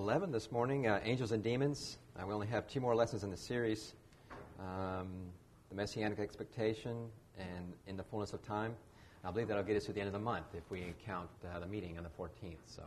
11 this morning, Angels and Demons. We only have 2 more lessons in the series, the Messianic Expectation and In the Fullness of Time. I believe that'll get us to the end of the month if we count the meeting on the 14th. So,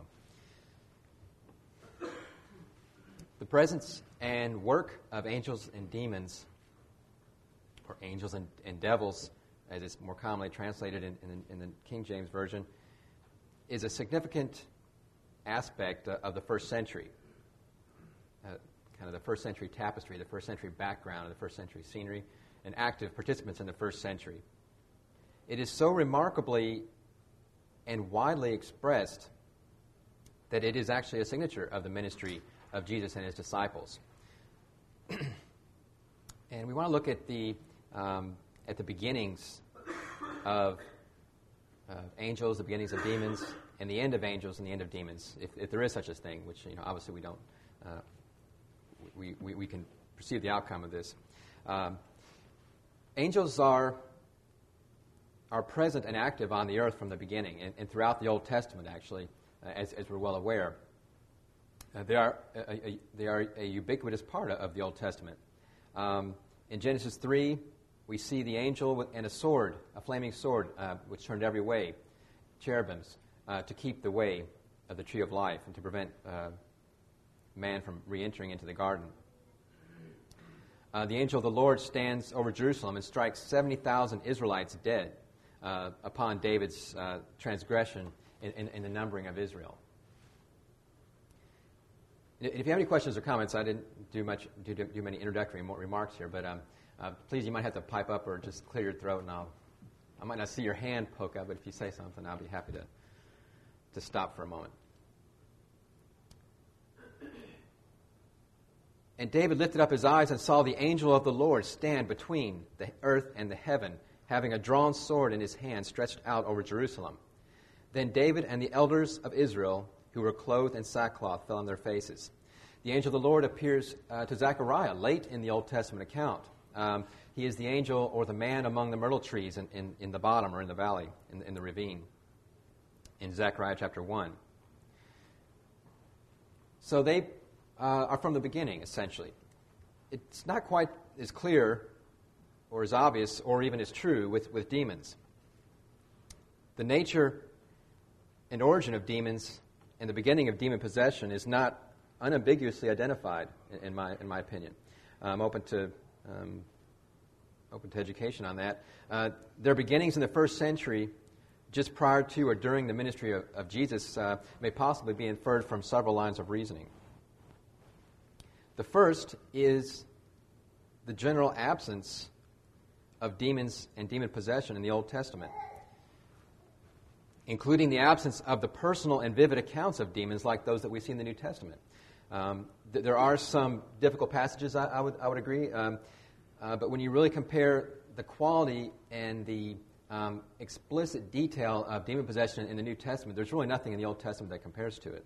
the presence and work of angels and demons, or angels and devils, as it's more commonly translated in the King James Version, is a significant aspect of the first century, kind of the first century tapestry, the first century background, of the first century scenery, and active participants in the first century. It is so remarkably and widely expressed that it is actually a signature of the ministry of Jesus and his disciples. And we want to look at the beginnings of angels, the beginnings of demons, and the end of angels and the end of demons, if there is such a thing, which obviously we don't. We can perceive the outcome of this. Angels are present and active on the earth from the beginning, and throughout the Old Testament, actually, as we're well aware. They are a ubiquitous part of the Old Testament. In Genesis 3, we see the angel and a sword, a flaming sword, which turned every way, cherubims, to keep the way of the tree of life and to prevent man from re-entering into the garden. The angel of the Lord stands over Jerusalem and strikes 70,000 Israelites dead upon David's transgression in the numbering of Israel. If you have any questions or comments, I didn't do many introductory remarks here, but please, you might have to pipe up or just clear your throat, and I might not see your hand poke up, but if you say something, I'll be happy to stop for a moment. And David lifted up his eyes and saw the angel of the Lord stand between the earth and the heaven, having a drawn sword in his hand stretched out over Jerusalem. Then David and the elders of Israel, who were clothed in sackcloth, fell on their faces. The angel of the Lord appears to Zechariah late in the Old Testament account. He is the angel or the man among the myrtle trees in the bottom or in the valley, in the ravine, in Zechariah chapter 1. So they are from the beginning, essentially. It's not quite as clear or as obvious or even as true with demons. The nature and origin of demons and the beginning of demon possession is not unambiguously identified, in my opinion. I'm open to education on that. Their beginnings in the first century, just prior to or during the ministry of Jesus, may possibly be inferred from several lines of reasoning. The first is the general absence of demons and demon possession in the Old Testament, including the absence of the personal and vivid accounts of demons like those that we see in the New Testament. There are some difficult passages, I would agree, but when you really compare the quality and the explicit detail of demon possession in the New Testament, there's really nothing in the Old Testament that compares to it.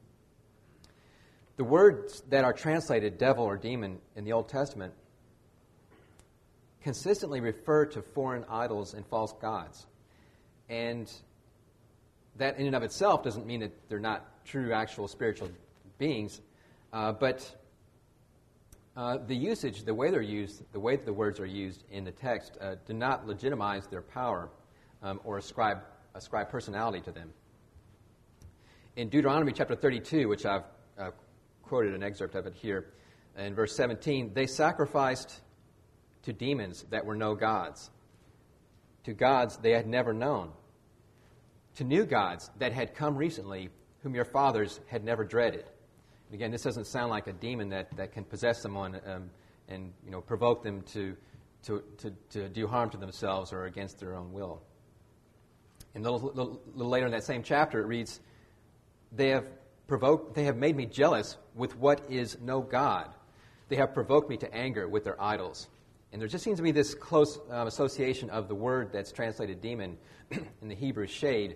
The words that are translated devil or demon in the Old Testament consistently refer to foreign idols and false gods. And that in and of itself doesn't mean that they're not true, actual spiritual beings, but the usage, the way they're used, the way that the words are used in the text do not legitimize their power or ascribe personality to them. In Deuteronomy chapter 32, which I've quoted an excerpt of it here, in verse 17, they sacrificed to demons that were no gods, to gods they had never known, to new gods that had come recently, whom your fathers had never dreaded. And again, this doesn't sound like a demon that can possess someone and provoke them to do harm to themselves or against their own will. And a little later in that same chapter, it reads, They have made me jealous with what is no God. They have provoked me to anger with their idols. And there just seems to be this close association of the word that's translated demon in the Hebrew shade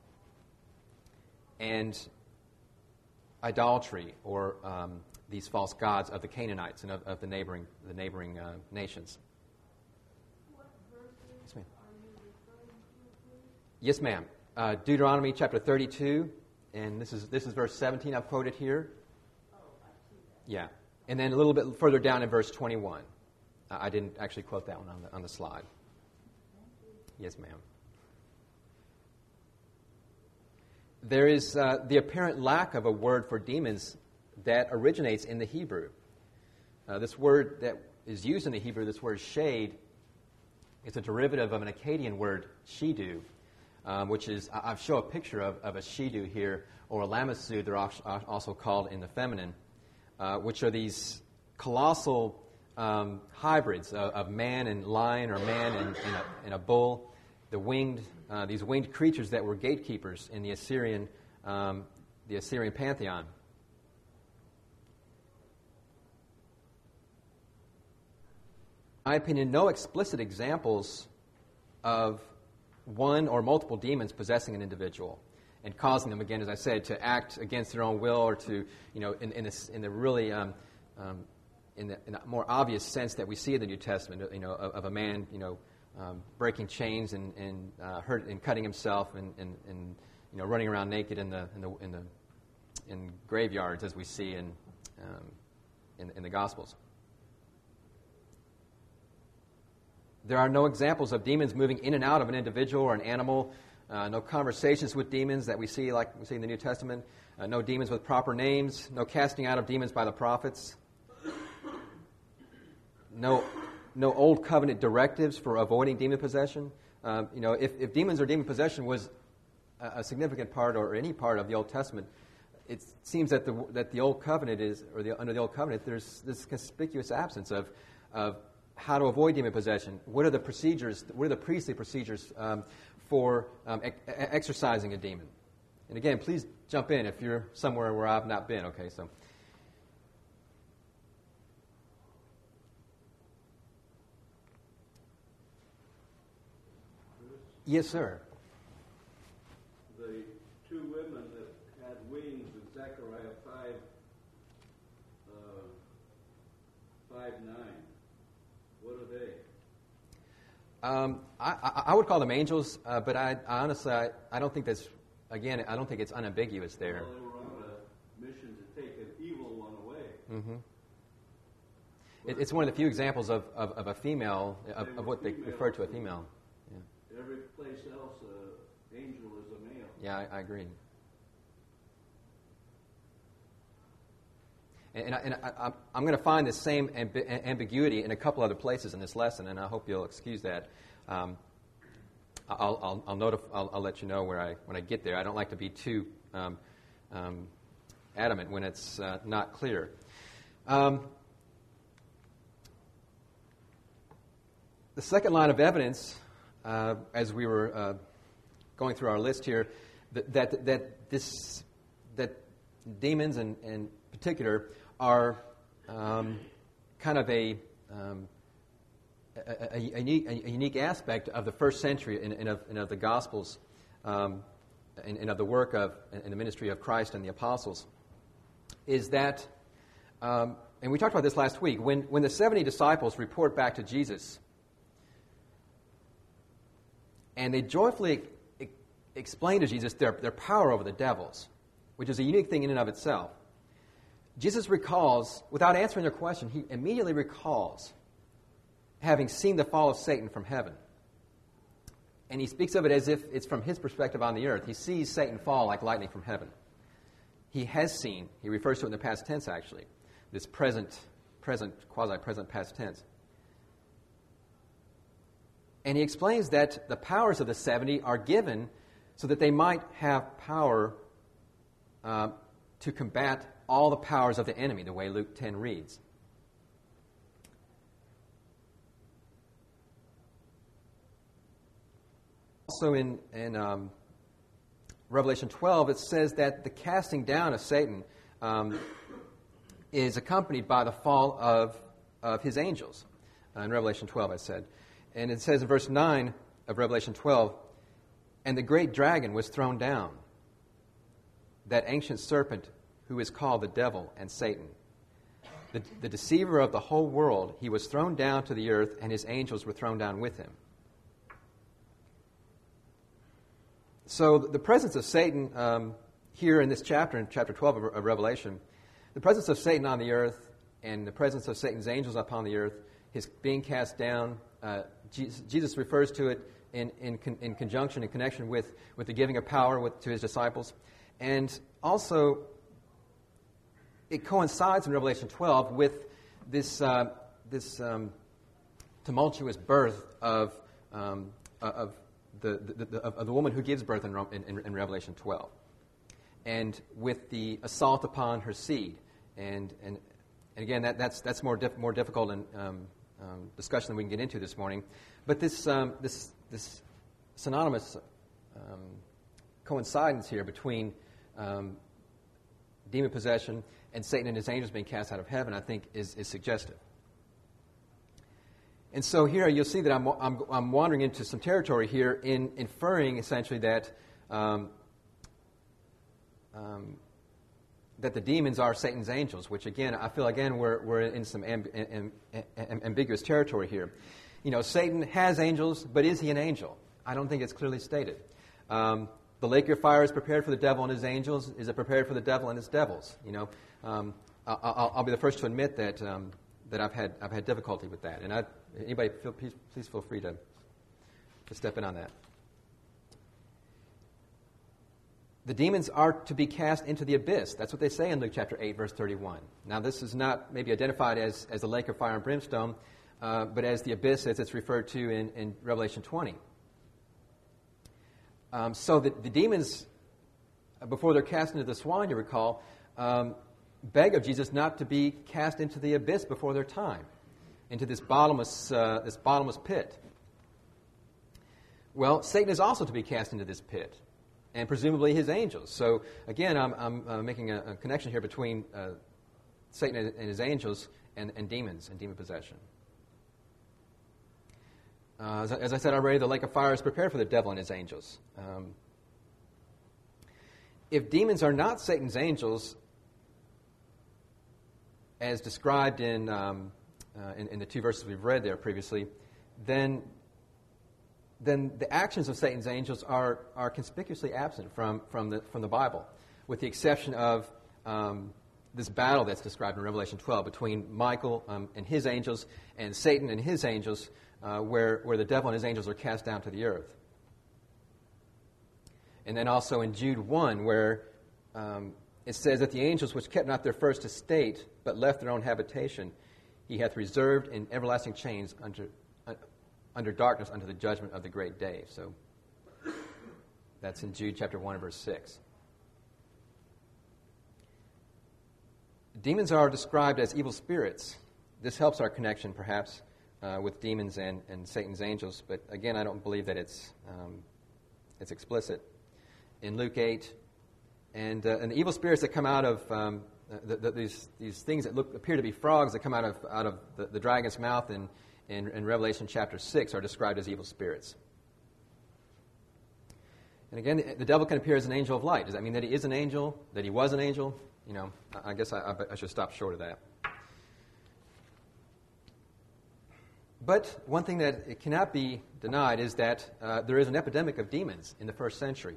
and idolatry or these false gods of the Canaanites and of the neighboring nations. What verses Yes, ma'am. are you referring to, please? Yes, ma'am. Deuteronomy chapter 32, and this is verse 17 I've quoted here. Yeah. And then a little bit further down in verse 21. I didn't actually quote that one on the slide. Yes, ma'am. There is the apparent lack of a word for demons that originates in the Hebrew. This word that is used in the Hebrew, this word shade, is a derivative of an Akkadian word, shidu, which is, I'll show a picture of a shidu here, or a lamassu, they're also called in the feminine, which are these colossal hybrids of man and lion, or man and a bull. These winged creatures that were gatekeepers in the Assyrian pantheon. In my opinion, no explicit examples of one or multiple demons possessing an individual and causing them, again, as I said, to act against their own will, or to, in the really in the more obvious sense that we see in the New Testament, of a man, breaking chains and cutting himself and running around naked in graveyards, as we see in the Gospels. There are no examples of demons moving in and out of an individual or an animal. No conversations with demons that we see like we see in the New Testament. No demons with proper names. No casting out of demons by the prophets. No Old Covenant directives for avoiding demon possession. If demons or demon possession was a significant part, or any part of the Old Testament, it seems that the Old Covenant under the Old Covenant, there's this conspicuous absence of how to avoid demon possession. What are the procedures? What are the priestly procedures for exorcising a demon? And again, please jump in if you're somewhere where I've not been. Okay, so. Yes, sir. The two women that had wings in Zechariah 5:9. What are they? I would call them angels, but I honestly don't think that's, again, I don't think it's unambiguous there. Well, they were on a mission to take an evil one away. Mm-hmm. It's one of the few examples of a female, of what they refer to a female. Every place else, angel is a male. Yeah, I agree. And I'm going to find the same ambiguity in a couple other places in this lesson, and I hope you'll excuse that. I'll let you know when I get there. I don't like to be too adamant when it's not clear. The second line of evidence, as we were going through our list here, that demons in particular are kind of a unique aspect of the first century and of the Gospels and of the work of and the ministry of Christ and the apostles, is that, and we talked about this last week, when the 70 disciples report back to Jesus, and they joyfully explain to Jesus their power over the devils, which is a unique thing in and of itself. Jesus recalls, without answering their question, he immediately recalls having seen the fall of Satan from heaven. And he speaks of it as if it's from his perspective on the earth. He sees Satan fall like lightning from heaven. He has seen, he refers to it in the past tense actually, this quasi-present past tense. And he explains that the powers of the 70 are given so that they might have power to combat all the powers of the enemy, the way Luke 10 reads. Also in Revelation 12, it says that the casting down of Satan is accompanied by the fall of his angels. In Revelation 12, I said. And it says in verse 9 of Revelation 12, "And the great dragon was thrown down, that ancient serpent who is called the devil and Satan, the deceiver of the whole world. He was thrown down to the earth, and his angels were thrown down with him." So the presence of Satan here in this chapter, in chapter 12 of Revelation, The presence of Satan on the earth and the presence of Satan's angels upon the earth, his being cast down, Jesus refers to it in conjunction, in connection with the giving of power to his disciples. And also, it coincides in Revelation 12 with this tumultuous birth of the woman who gives birth in Revelation 12, and with the assault upon her seed. And again, that's more difficult and discussion than we can get into this morning. But this synonymous coincidence here between demon possession and Satan and his angels being cast out of heaven, I think, is suggestive. And so here you'll see that I'm wandering into some territory here in inferring essentially that that the demons are Satan's angels, which again I feel we're in some ambiguous territory here. You know, Satan has angels, but is he an angel? I don't think it's clearly stated. The lake of fire is prepared for the devil and his angels. Is it prepared for the devil and his devils? You know, I'll be the first to admit that I've had difficulty with that. And anybody, please feel free to step in on that. The demons are to be cast into the abyss. That's what they say in Luke chapter 8, verse 31. Now, this is not maybe identified as the lake of fire and brimstone, but as the abyss as it's referred to in Revelation 20. So the demons, before they're cast into the swine, you recall, beg of Jesus not to be cast into the abyss before their time, into this bottomless pit. Well, Satan is also to be cast into this pit, and presumably his angels. So again, I'm making a connection here between Satan and his angels and demons and demon possession. As I said already, the lake of fire is prepared for the devil and his angels. If demons are not Satan's angels, as described in the two verses we've read there previously, then the actions of Satan's angels are conspicuously absent from the Bible, with the exception of this battle that's described in Revelation 12 between Michael and his angels and Satan and his angels, where the devil and his angels are cast down to the earth. And then also in Jude 1, where it says that the angels which kept not their first estate, but left their own habitation, he hath reserved in everlasting chains under darkness unto the judgment of the great day. So that's in Jude chapter 1 and verse 6. Demons are described as evil spirits. This helps our connection, perhaps, with demons and Satan's angels, but again, I don't believe that it's explicit. In Luke 8, and the evil spirits that come out of these things that appear to be frogs that come out of the dragon's mouth in Revelation chapter 6 are described as evil spirits. And again, the devil can appear as an angel of light. Does that mean that he is an angel? That he was an angel? You know, I guess I should stop short of that. But one thing that it cannot be denied is that there is an epidemic of demons in the first century.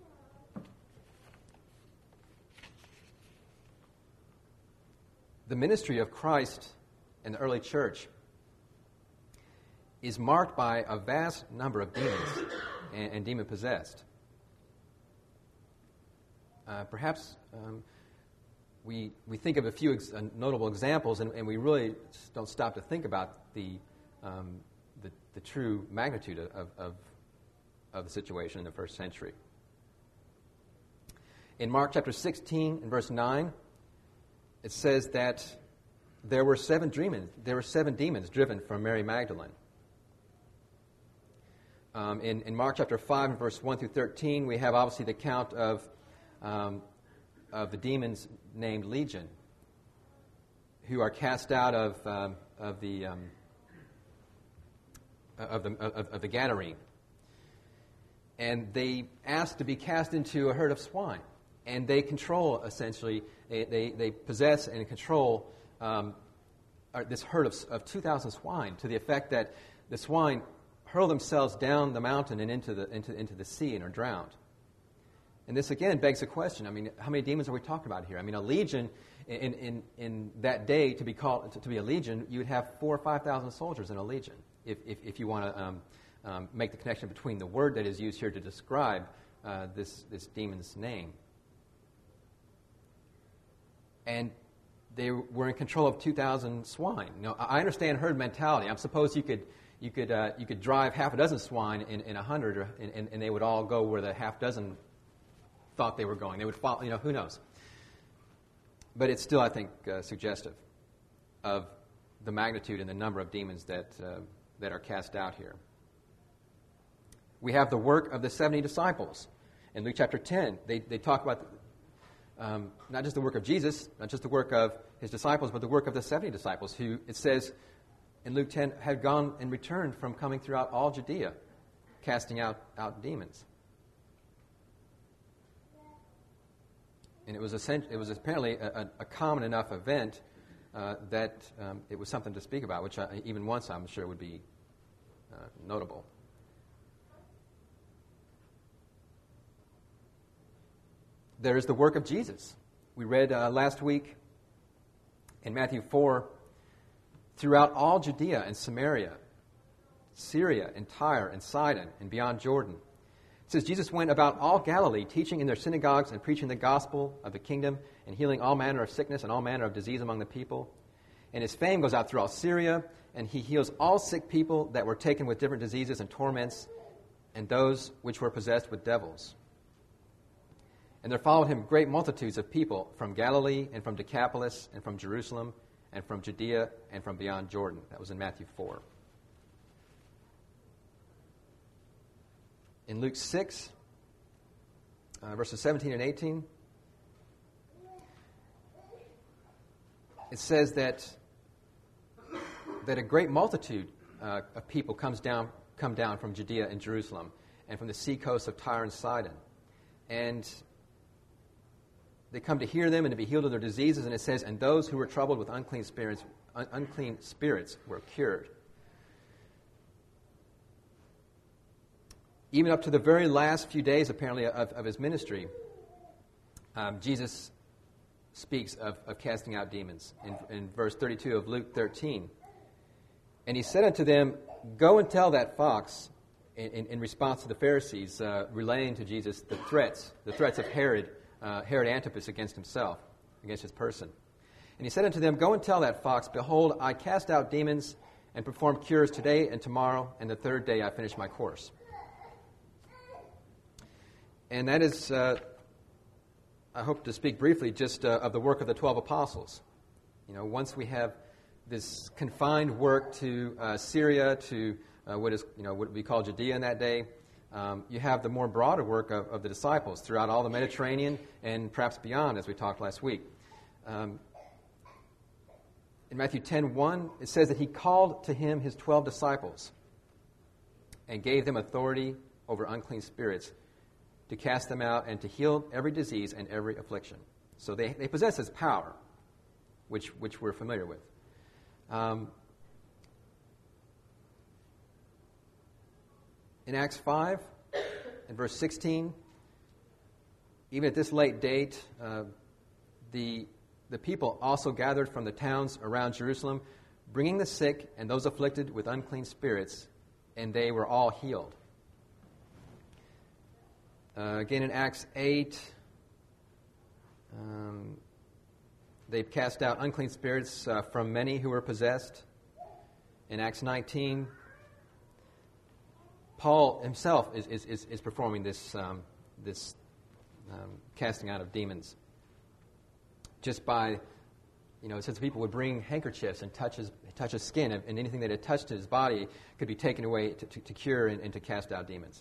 The ministry of Christ in the early church is marked by a vast number of demons and demon-possessed. Perhaps we think of a few notable examples, and we really don't stop to think about the true magnitude of the situation in the first century. In Mark chapter 16 and verse 9, it says that there were seven demons driven from Mary Magdalene. In Mark chapter 5 and verse 1 through 13, we have obviously the account of the demons named Legion, who are cast out of the Gadarene, and they ask to be cast into a herd of swine, and they control essentially. They possess and control this herd of 2,000 swine, to the effect that the swine hurl themselves down the mountain and into the sea and are drowned. And this again begs the question. I mean, how many demons are we talking about here? I mean, a legion In that day, to be called to be a legion, you would have 4,000 or 5,000 soldiers in a legion. If you want to make the connection between the word that is used here to describe this demon's name, and they were in control of 2,000 swine. I understand herd mentality. I suppose you could drive half a dozen swine in 100, and they would all go where the half dozen thought they were going. They would follow. Who knows? But it's still, I think, suggestive of the magnitude and the number of demons that are cast out here. We have the work of the 70 disciples. In Luke chapter 10, they talk about not just the work of Jesus, not just the work of his disciples, but the work of the 70 disciples who, it says in Luke 10, had gone and returned from coming throughout all Judea, casting out demons. And it was apparently a common enough event that it was something to speak about, which even once I'm sure would be notable. There is the work of Jesus. We read last week in Matthew 4, throughout all Judea and Samaria, Syria and Tyre and Sidon and beyond Jordan. It says, Jesus went about all Galilee, teaching in their synagogues and preaching the gospel of the kingdom and healing all manner of sickness and all manner of disease among the people. And his fame goes out throughout Syria, and he heals all sick people that were taken with different diseases and torments, and those which were possessed with devils. And there followed him great multitudes of people from Galilee and from Decapolis and from Jerusalem and from Judea and from beyond Jordan. That was in Matthew 4. In Luke 6, verses 17 and 18, it says that a great multitude of people come down from Judea and Jerusalem and from the sea coast of Tyre and Sidon. And they come to hear them and to be healed of their diseases. And it says, and those who were troubled with unclean spirits were cured. Even up to the very last few days, apparently, of his ministry, Jesus speaks of casting out demons in verse 32 of Luke 13. And he said unto them, go and tell that fox, in response to the Pharisees, relaying to Jesus the threats of Herod Antipas against himself, against his person. And he said unto them, go and tell that fox, behold, I cast out demons and perform cures today and tomorrow, and the third day I finish my course. And that is, I hope to speak briefly just of the work of the 12 apostles. Once we have this confined work to Syria, to what we call Judea in that day, you have the more broader work of the disciples throughout all the Mediterranean and perhaps beyond, as we talked last week. In Matthew 10:1, it says that he called to him his 12 disciples and gave them authority over unclean spirits to cast them out and to heal every disease and every affliction. So they possess his power, which we're familiar with. In Acts 5, in verse 16, even at this late date, the people also gathered from the towns around Jerusalem, bringing the sick and those afflicted with unclean spirits, and they were all healed. Again, in Acts 8, they cast out unclean spirits from many who were possessed. In Acts 19, Paul himself is performing this casting out of demons. Just by, it says people would bring handkerchiefs and touch his skin, and anything that had touched his body could be taken away to cure and to cast out demons.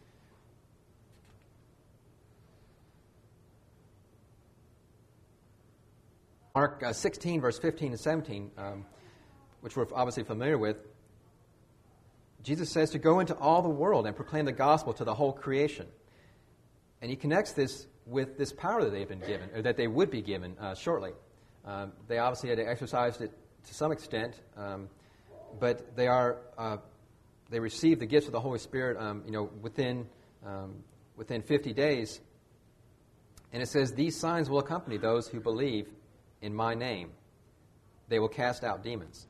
Mark 16, verse 15 and 17, which we're obviously familiar with, Jesus says to go into all the world and proclaim the gospel to the whole creation. And he connects this with this power that they've been given, or that they would be given shortly. They obviously had exercised it to some extent, but they received the gifts of the Holy Spirit, within 50 days. And it says, these signs will accompany those who believe. in my name, they will cast out demons.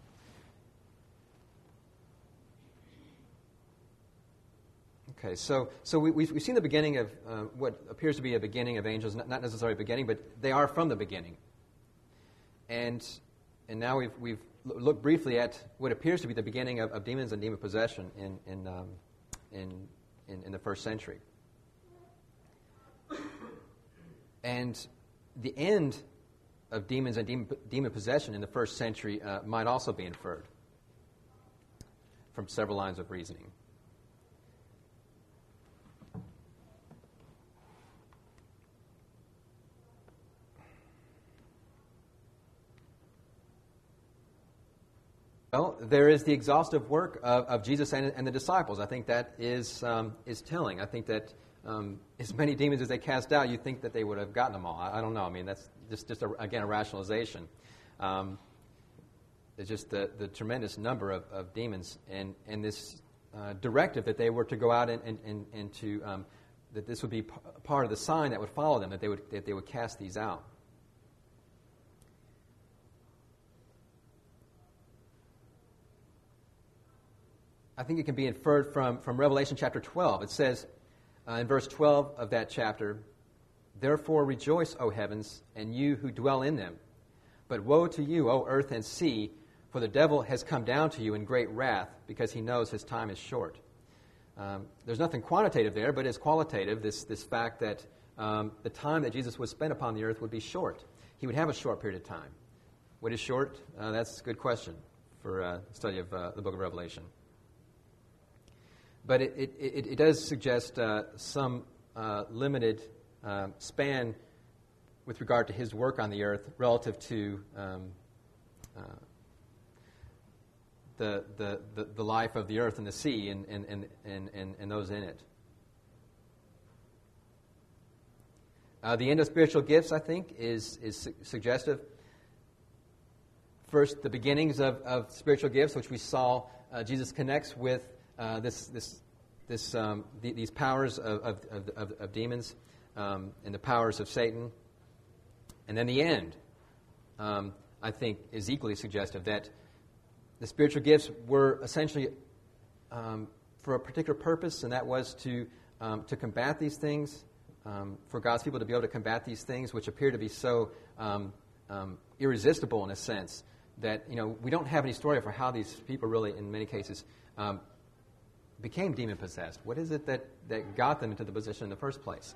Okay, so we've seen the beginning of what appears to be a beginning of angels, not necessarily a beginning, but they are from the beginning. And now we've looked briefly at what appears to be the beginning of demons and demon possession in the first century. And the end of demons and demon possession in the first century might also be inferred from several lines of reasoning. Well, there is the exhaustive work of Jesus and the disciples. I think that is telling. I think that as many demons as they cast out, you think that they would have gotten them all. I don't know. I mean, that's just again, a rationalization. It's just the tremendous number of demons and this directive that they were to go out and to that this would be part of the sign that would follow them, that they would cast these out. I think it can be inferred from Revelation chapter 12. It says in verse 12 of that chapter, "Therefore rejoice, O heavens, and you who dwell in them. But woe to you, O earth and sea, for the devil has come down to you in great wrath, because he knows his time is short." There's nothing quantitative there, but it's qualitative, this fact that the time that Jesus would spend upon the earth would be short. He would have a short period of time. What is short? That's a good question for study of the book of Revelation. But it does suggest some limited span with regard to his work on the earth relative to the life of the earth and the sea and those in it. The end of spiritual gifts, I think, is suggestive. First, the beginnings of spiritual gifts, which we saw Jesus connects with these powers of demons and the powers of Satan. And then the end, I think, is equally suggestive that the spiritual gifts were essentially for a particular purpose, and that was to combat these things, for God's people to be able to combat these things, which appear to be so irresistible in a sense that we don't have any story for how these people really, in many cases, became demon-possessed. What is it that got them into the position in the first place?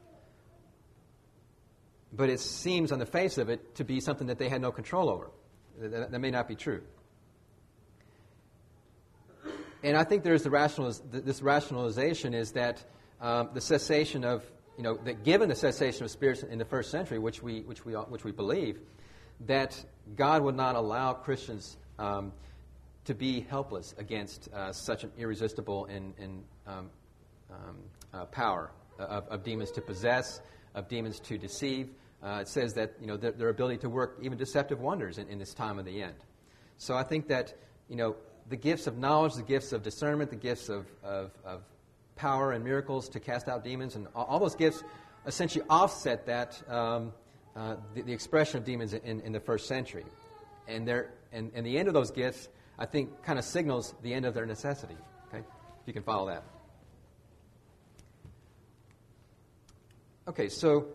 But it seems on the face of it to be something that they had no control over. That may not be true. And I think there's this rationalization is that the cessation of, that given the cessation of spirits in the first century, which we believe, that God would not allow Christians to be helpless against such an irresistible power of demons to possess, of demons to deceive. It says that their ability to work even deceptive wonders in this time of the end. So I think that the gifts of knowledge, the gifts of discernment, the gifts of power and miracles to cast out demons, and all those gifts essentially offset that the expression of demons in the first century, and the end of those gifts, I think, kind of signals the end of their necessity. Okay, if you can follow that. Okay, so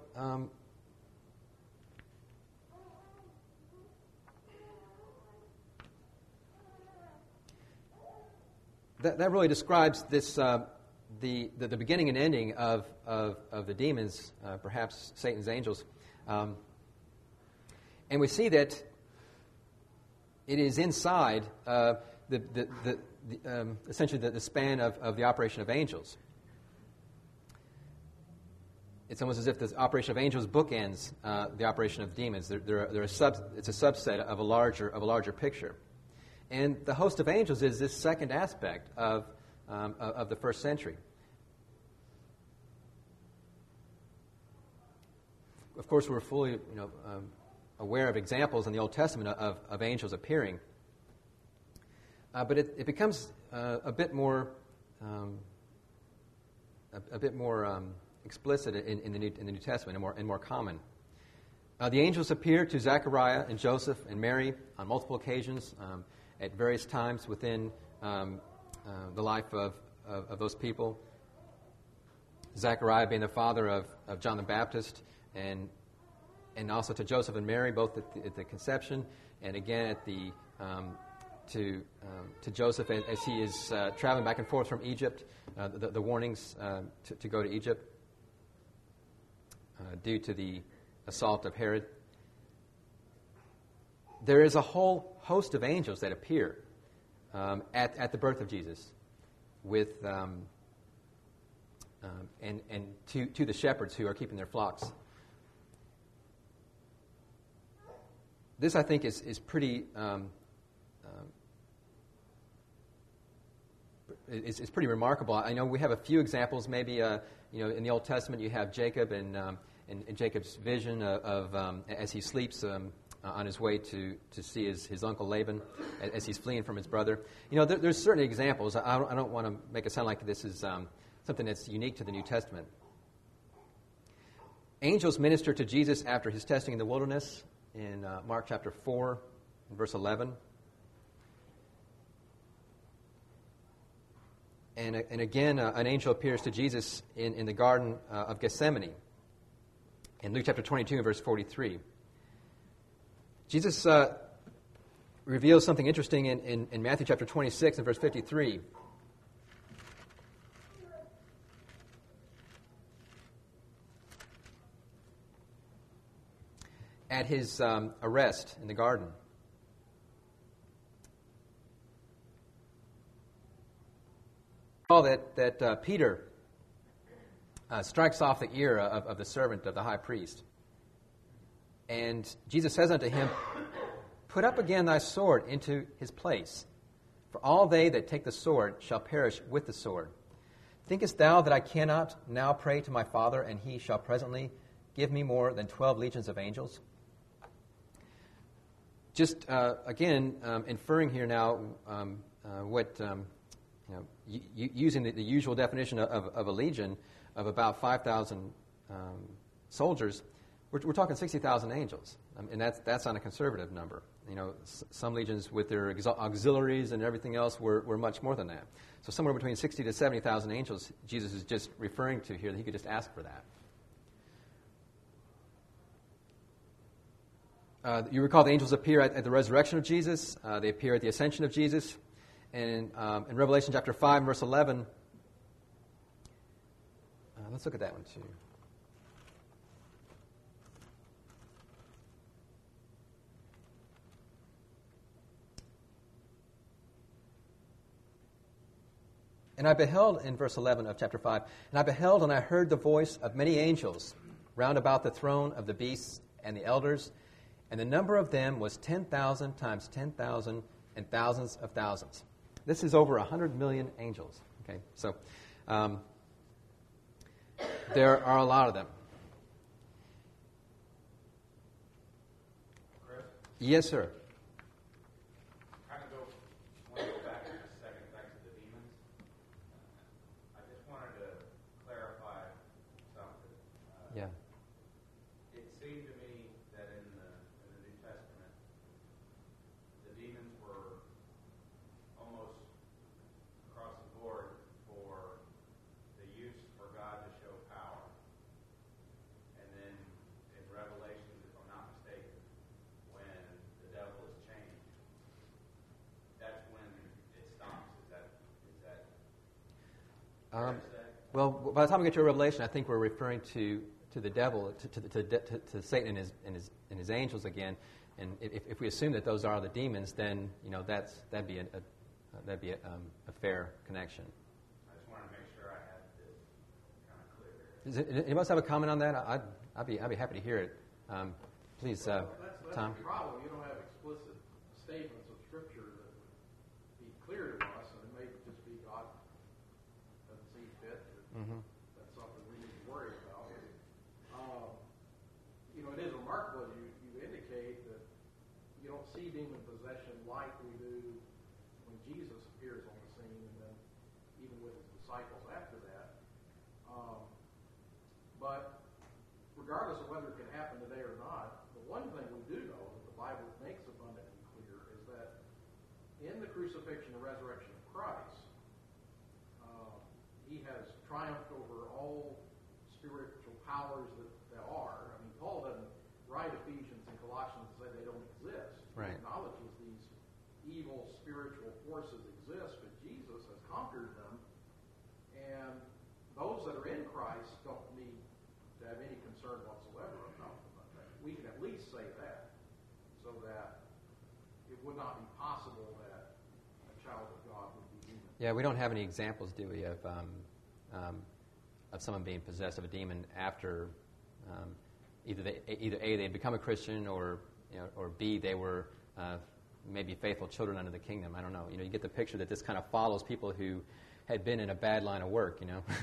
that really describes this the beginning and ending of the demons, perhaps Satan's angels, and we see that it is inside essentially the span of the operation of angels. It's almost as if the operation of angels bookends the operation of demons. It's a subset of a larger picture, and the host of angels is this second aspect of the first century. Of course, we're fully aware of examples in the Old Testament of angels appearing, but it becomes a bit more explicit in the New Testament and more common. The angels appear to Zechariah and Joseph and Mary on multiple occasions at various times within the life of those people. Zechariah being the father of John the Baptist, and also to Joseph and Mary, both at the conception, and again at the to Joseph as he is traveling back and forth from Egypt, the warnings to go to Egypt due to the assault of Herod. There is a whole host of angels that appear at the birth of Jesus, with and to the shepherds who are keeping their flocks. This, I think, is pretty is pretty remarkable. I know we have a few examples. Maybe in the Old Testament you have Jacob and Jacob's vision of as he sleeps on his way to see his uncle Laban as he's fleeing from his brother. There's certain examples. I don't want to make it sound like this is something that's unique to the New Testament. Angels minister to Jesus after his testing in the wilderness in Mark chapter 4, verse 11. And again, an angel appears to Jesus in the Garden of Gethsemane in Luke chapter 22, verse 43. Jesus reveals something interesting in Matthew chapter 26 and verse 53. At his arrest in the garden. Recall that Peter strikes off the ear of the servant of the high priest. And Jesus says unto him, "Put up again thy sword into his place, for all they that take the sword shall perish with the sword. Thinkest thou that I cannot now pray to my Father, and he shall presently give me more than 12 legions of angels?" Just again, inferring here now what using the usual definition of a legion of about 5,000 soldiers. We're talking 60,000 angels, and that's on a conservative number. Some legions with their auxiliaries and everything else were much more than that. So somewhere between 60 to 70,000 angels, Jesus is just referring to here that he could just ask for that. You recall the angels appear at the resurrection of Jesus. They appear at the ascension of Jesus. And in Revelation chapter 5, verse 11, let's look at that one too. And I beheld, in verse 11 of chapter 5, and I beheld and I heard the voice of many angels round about the throne of the beasts and the elders, and the number of them was 10,000 times 10,000 and thousands of thousands. This is over 100 million angels. Okay, so there are a lot of them. Chris? Yes, sir. I want to go back in a second, back to the demons. I just wanted to clarify something. Yeah. It seemed to me that in the New Testament, the demons were almost across the board for the use for God to show power. And then in Revelation, if I'm not mistaken, when the devil is changed, that's when it stops. Is that fair to say? Well, by the time we get to Revelation, I think we're referring to the devil, to Satan and his angels again. And if we assume that those are the demons, then that'd be a fair connection. I just wanted to make sure I had this kind of clear. Does anybody else have a comment on that? I'd be happy to hear it. Please, That's Tom. the problem. You don't have explicit statements of Scripture that would be clear to us, and it may just be God doesn't see fit. Mm-hmm. That's something we need to worry about. It is remarkable, as you indicate, that you don't see demon possession like we do when Jesus appears on the scene, and then even with his disciples after that. But regardless of whether it can happen today or not, in the crucifixion and resurrection of Christ, he has triumphed over all spiritual powers that are. I mean, Paul doesn't write Ephesians and Colossians and say they don't exist. Right. He acknowledges these evil spiritual forces exist, but Jesus has conquered them, and those that are in Christ don't need to have any concern whatsoever about them. We can at least say that, so that it would not be possible that a child of God would be human. Yeah, we don't have any examples, do we, of someone being possessed of a demon after either A, they had become a Christian, or or B, they were maybe faithful children under the kingdom. I don't know. You get the picture that this kind of follows people who had been in a bad line of work.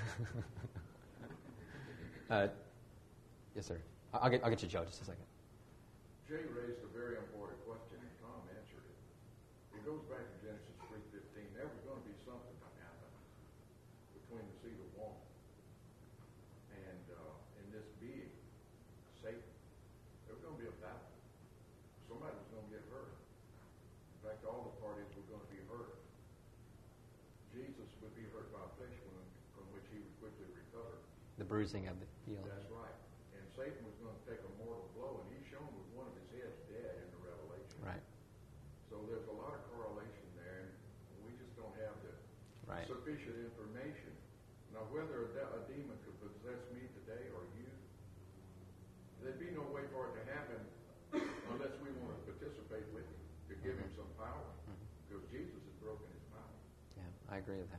Yes, sir. I'll get you, Joe, just a second. Jay raised a very important question, and Tom answered it. It goes back to Genesis 3:15. There was going to be something to happen between the seed of woman and this being, Satan. There was going to be a battle. Somebody was going to get hurt. In fact, all the parties were going to be hurt. Jesus would be hurt by a flesh wound from which he would quickly recover. The bruising of the heel. That's right. And Satan was going to take a mortal blow, and he's shown with one of his heads dead in the Revelation. Right. So there's a lot of correlation there, and we just don't have the sufficient information. Now, whether a demon could possess me today or you, there'd be no way for it to happen unless we want to participate with him, to give him some power, because Jesus has broken his power. Yeah, I agree with that.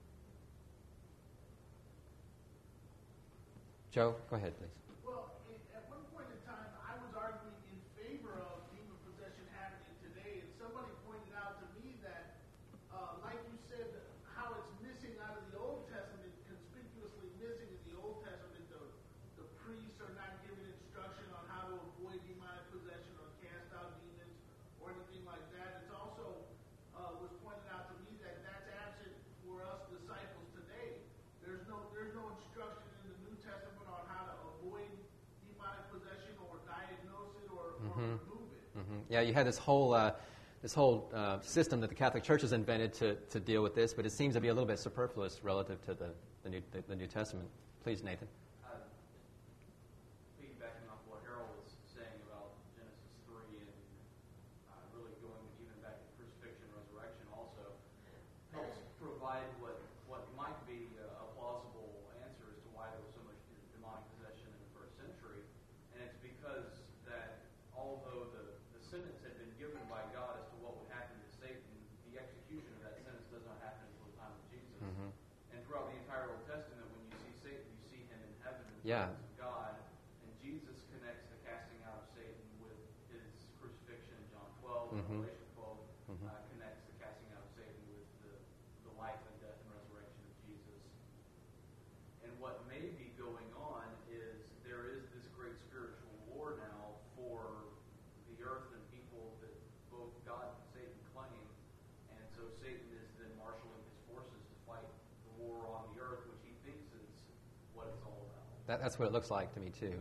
Joe, go ahead, please. Well, at one point in time, I was arguing in favor of demon possession happening today, and somebody pointed out to me that, like you said, how it's missing out of the Old Testament, conspicuously missing in the Old Testament, the priests are not given instruction on how to avoid demonic possession or cast out demons or anything like that. It's also was pointed out to me that that's absent for us disciples today. There's no instruction in the New Testament on how to avoid demonic possession or diagnose it or remove it. Mm-hmm. Yeah, you had this whole system that the Catholic Church has invented to deal with this, but it seems to be a little bit superfluous relative to the New Testament. Please, Nathan. Piggybacking off what Harold was saying about Genesis 3 and really going even back to crucifixion and resurrection also helps provide what might be a plausible answer as to why there was so much demonic possession in the first century. And it's because that although the sentence had been given by God as to what would happen to Satan, the execution of that sentence does not happen until the time of Jesus. Mm-hmm. And throughout the entire Old Testament, when you see Satan, you see him in heaven in the Yeah. presence of God. And Jesus connects the casting out of Satan with his crucifixion in John 12 and Mhm. Revelation 12. Mhm. Connects the casting out of Satan with the life and death and resurrection of Jesus. And what may be going on is there is this great spiritual war now for the earth and people that both God and Satan claim. And so Satan is then marshaling his forces to fight the war on the earth, which he thinks is what it's all about. That's what it looks like to me, too.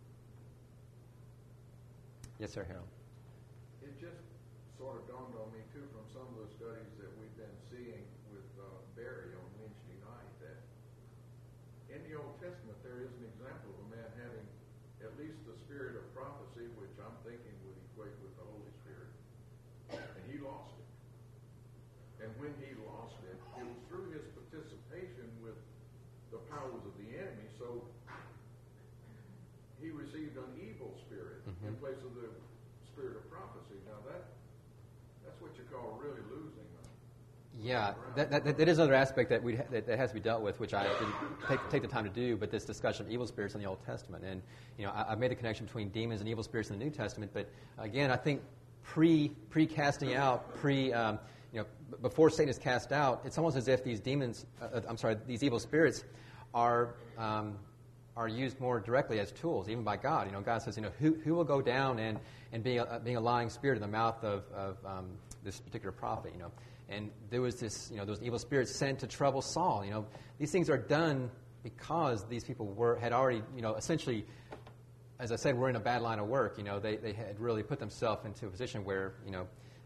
Yes, sir, Harold. It just sort of dawned on me, too, from some of the studies that we've been seeing with Barry on Wednesday night, that in the Old Testament there is an example of a man having at least the spirit of prophecy, which I'm thinking would equate with the Holy Spirit. And he lost it. And when he lost it, it was through his participation with the powers of the enemy, so he received an evil spirit in place of the spirit of prophecy. Now that's what you call really losing. Yeah, that is another aspect that that has to be dealt with, which I didn't take the time to do. But this discussion of evil spirits in the Old Testament, and I've made the connection between demons and evil spirits in the New Testament. But again, I think pre-casting out, before Satan is cast out, it's almost as if these these evil spirits are used more directly as tools, even by God. God says, who will go down and being a lying spirit in the mouth of this particular prophet. And there was those evil spirits sent to trouble Saul. These things are done because these people had already, essentially, as I said, were in a bad line of work. They had really put themselves into a position where,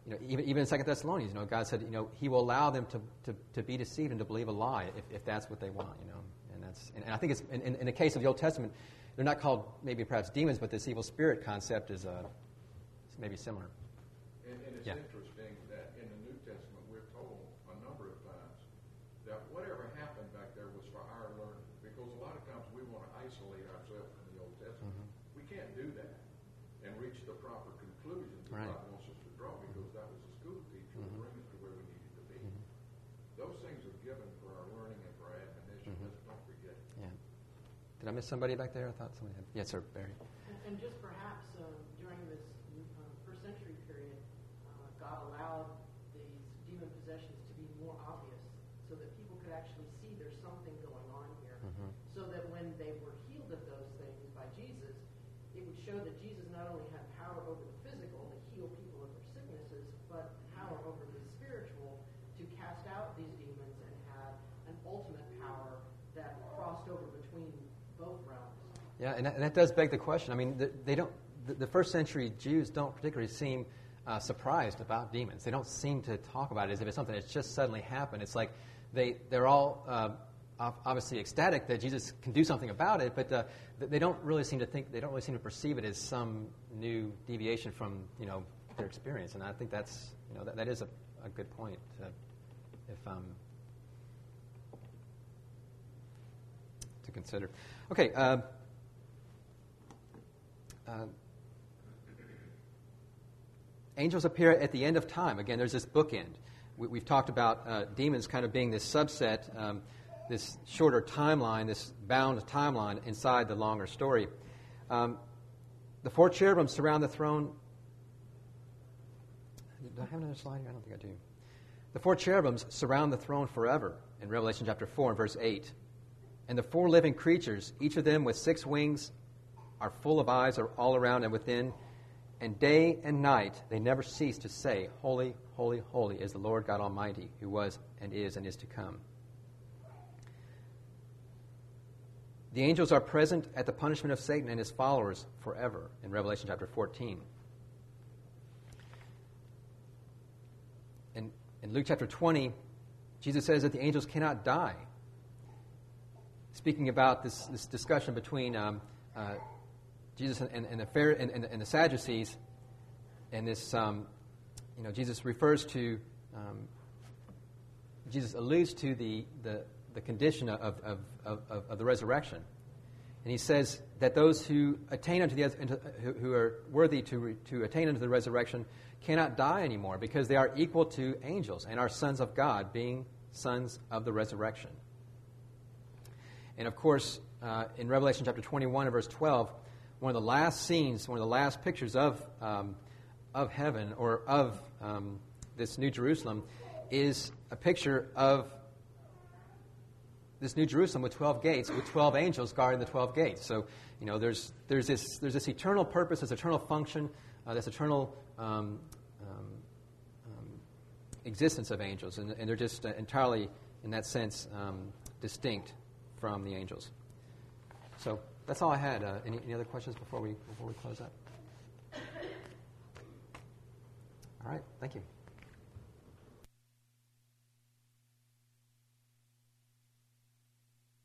even in 2 Thessalonians, God said, He will allow them to be deceived and to believe a lie if that's what they want, and I think it's in the case of the Old Testament, they're not called maybe perhaps demons, but this evil spirit concept is maybe similar. And it's interesting that in the New Testament we're told a number of times that whatever happened back there was for our learning, because a lot of times we want to isolate ourselves from the Old Testament. We can't do that and reach the proper conclusions that God wants us to draw, because that was a school teacher to bring us to where we needed to be. Those things are given for our learning and for our admonition. Let's don't forget. Yeah. Did I miss somebody back there? I thought somebody had. Yes, sir, Barry. And just perhaps during this first century period, God allowed these demon possessions to be more obvious, so that people could actually see there's something going on here. So that when they were healed of those things by Jesus, it would show that Jesus not only had power over the physical to heal people of their sicknesses, but power over the spiritual to cast out these demons and have an ultimate power that crossed over between both realms. Yeah, and that does beg the question. I mean, the first century Jews don't particularly seem surprised about demons. They don't seem to talk about it as if it's something that's just suddenly happened. It's like they're all obviously ecstatic that Jesus can do something about it, but they don't really seem to perceive it as some new deviation from their experience. And I think that's that is a good point. To consider. Okay. Angels appear at the end of time. Again, there's this bookend. We've talked about demons kind of being this subset, this shorter timeline, this bound timeline inside the longer story. The 4 cherubim surround the throne. Do I have another slide here? I don't think I do. The 4 cherubims surround the throne forever in Revelation chapter 4 and verse 8. And the 4 living creatures, each of them with 6 wings, are full of eyes all around and within. And day and night they never cease to say, Holy, holy, holy is the Lord God Almighty, who was and is to come. The angels are present at the punishment of Satan and his followers forever in Revelation chapter 14. In Luke chapter 20, Jesus says that the angels cannot die. Speaking about this discussion between Jesus and the Sadducees, and this, Jesus refers to, Jesus alludes to the condition of the resurrection, and he says that those who attain who are worthy to attain unto the resurrection cannot die anymore, because they are equal to angels and are sons of God, being sons of the resurrection. And of course, in Revelation chapter 21 and verse 12, one of the last scenes, one of the last pictures of heaven, or of this New Jerusalem, is a picture of this New Jerusalem with 12 gates, with 12 angels guarding the 12 gates. So, there's this eternal purpose, this eternal function, this eternal existence of angels, and they're just entirely, in that sense, distinct from the angels. So that's all I had. Any other questions before we close up? All right. Thank you.